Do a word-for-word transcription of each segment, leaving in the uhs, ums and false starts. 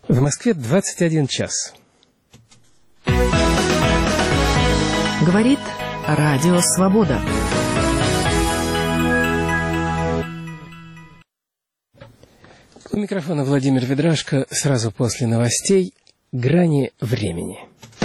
В Москве двадцать один час. Говорит Радио Свобода. У микрофона Владимир Ведрашко. Сразу после новостей «Грани времени».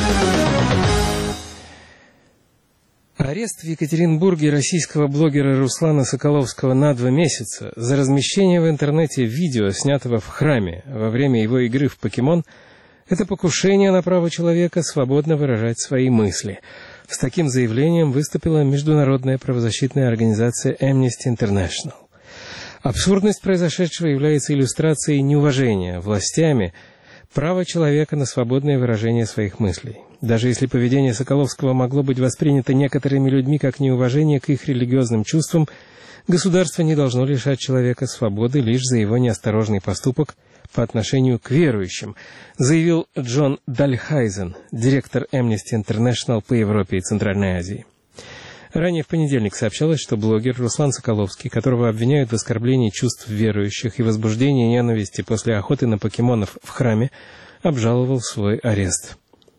Арест в Екатеринбурге российского блогера Руслана Соколовского на два месяца за размещение в интернете видео, снятого в храме во время его игры в покемон, это покушение на право человека свободно выражать свои мысли. С таким заявлением выступила международная правозащитная организация Amnesty International. Абсурдность произошедшего является иллюстрацией неуважения властями права человека на свободное выражение своих мыслей. Даже если поведение Соколовского могло быть воспринято некоторыми людьми как неуважение к их религиозным чувствам, государство не должно лишать человека свободы лишь за его неосторожный поступок по отношению к верующим, заявил Джон Дальхайзен, директор Amnesty International по Европе и Центральной Азии. Ранее в понедельник сообщалось, что блогер Руслан Соколовский, которого обвиняют в оскорблении чувств верующих и возбуждении ненависти после охоты на покемонов в храме, обжаловал свой арест.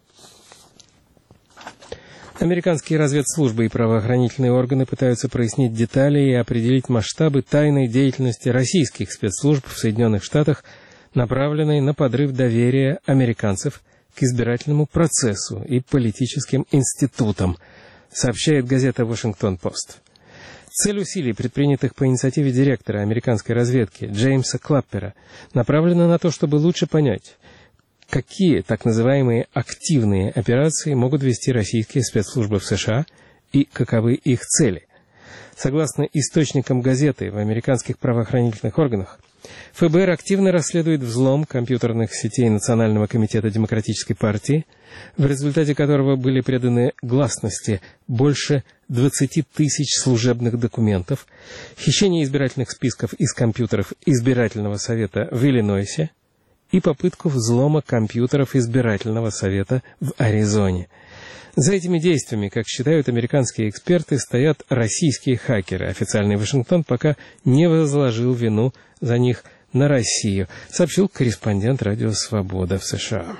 Американские разведслужбы и правоохранительные органы пытаются прояснить детали и определить масштабы тайной деятельности российских спецслужб в Соединенных Штатах, направленной на подрыв доверия американцев к избирательному процессу и политическим институтам, сообщает газета «Вашингтон-Пост». Цель усилий, предпринятых по инициативе директора американской разведки Джеймса Клаппера, направлена на то, чтобы лучше понять, какие так называемые активные операции могут вести российские спецслужбы в США и каковы их цели. Согласно источникам газеты в американских правоохранительных органах, ФБР активно расследует взлом компьютерных сетей Национального комитета Демократической партии, в результате которого были преданы гласности больше двадцати тысяч служебных документов, хищение избирательных списков из компьютеров избирательного совета в Иллинойсе и попытку взлома компьютеров избирательного совета в Аризоне. За этими действиями, как считают американские эксперты, стоят российские хакеры. Официальный Вашингтон пока не возложил вину за них на Россию, сообщил корреспондент Радио Свобода в США.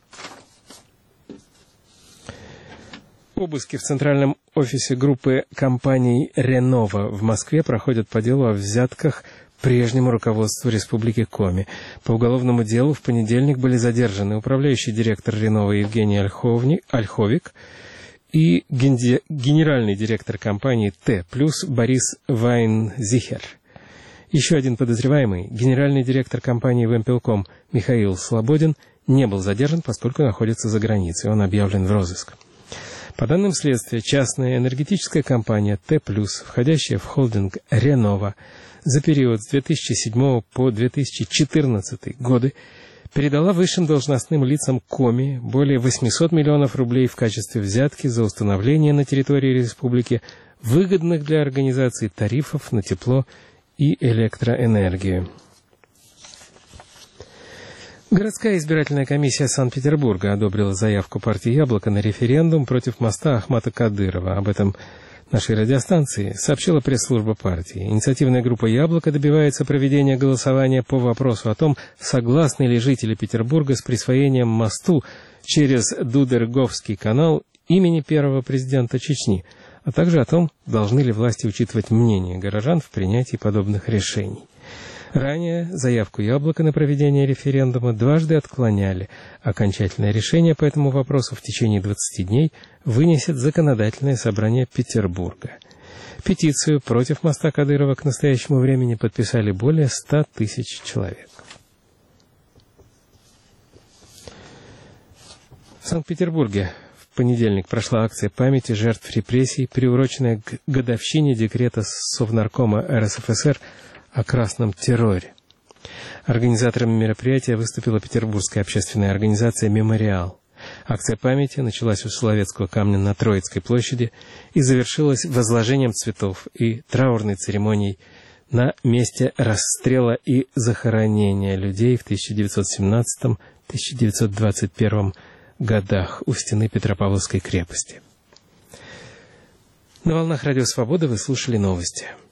Обыски в центральном офисе группы компаний «Ренова» в Москве проходят по делу о взятках прежнему руководству Республики Коми. По уголовному делу в понедельник были задержаны управляющий директор Ренова Евгений Ольховник, Ольховик и генди, генеральный директор компании Т+, Борис Вайнзихер. Еще один подозреваемый, генеральный директор компании «Вимпелком» Михаил Слободин, не был задержан, поскольку находится за границей. Он объявлен в розыск. По данным следствия, частная энергетическая компания Т+, входящая в холдинг «Ренова», за период с две тысячи седьмого по две тысячи четырнадцатый годы передала высшим должностным лицам Коми более восемьсот миллионов рублей в качестве взятки за установление на территории республики выгодных для организации тарифов на тепло и электроэнергию. Городская избирательная комиссия Санкт-Петербурга одобрила заявку партии «Яблоко» на референдум против моста Ахмата Кадырова. Об этом нашей радиостанции сообщила пресс-служба партии. Инициативная группа «Яблоко» добивается проведения голосования по вопросу о том, согласны ли жители Петербурга с присвоением мосту через Дудерговский канал имени первого президента Чечни, а также о том, должны ли власти учитывать мнение горожан в принятии подобных решений. Ранее заявку «Яблоко» на проведение референдума дважды отклоняли. Окончательное решение по этому вопросу в течение двадцати дней вынесет Законодательное собрание Петербурга. Петицию против моста Кадырова к настоящему времени подписали более ста тысяч человек. В Санкт-Петербурге в понедельник прошла акция памяти жертв репрессий, приуроченная к годовщине декрета Совнаркома эр эс эф эс эр о красном терроре. Организатором мероприятия выступила петербургская общественная организация «Мемориал». Акция памяти началась у Соловецкого камня на Троицкой площади и завершилась возложением цветов и траурной церемонией на месте расстрела и захоронения людей в тысяча девятьсот семнадцатом — тысяча девятьсот двадцать первом годах у стены Петропавловской крепости. На волнах Радио Свобода вы слушали новости.